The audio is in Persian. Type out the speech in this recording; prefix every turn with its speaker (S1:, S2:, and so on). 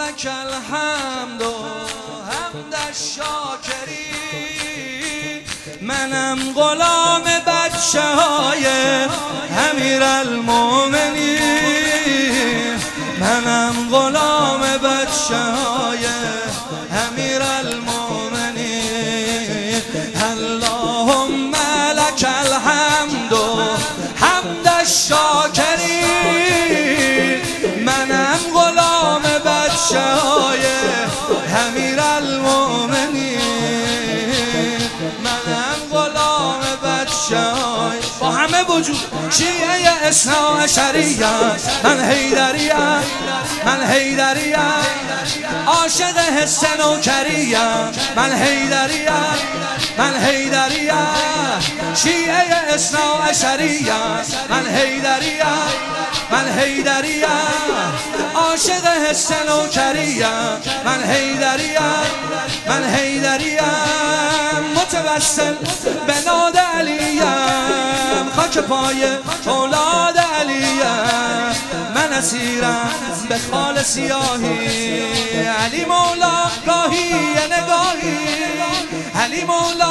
S1: لک الحمد و حمد الشاکری. منم غلام بچه های امیرالمومنین، منم غلام بچه های امیرالمومنین. اللهم لک الحمد و حمد الشاکری. منم غلام بچه های امیرالمومنین، منم غلام بچه های با همه وجود شیعه اثناعشریه. من حیدریه، من حیدریه، عاشق حس نوکریه. من حیدریه، من حیدریه، شیعه اثناعشریه. من حیدریه، من حیدریه، عاشق حس نوکریه. من حیدریه، من حیدریه، متوسل به ناد علیم، خاک پای اولاد علیم. من اسیرم به خال سیاهی، علی مولا گاهی نگاهی، علی مولا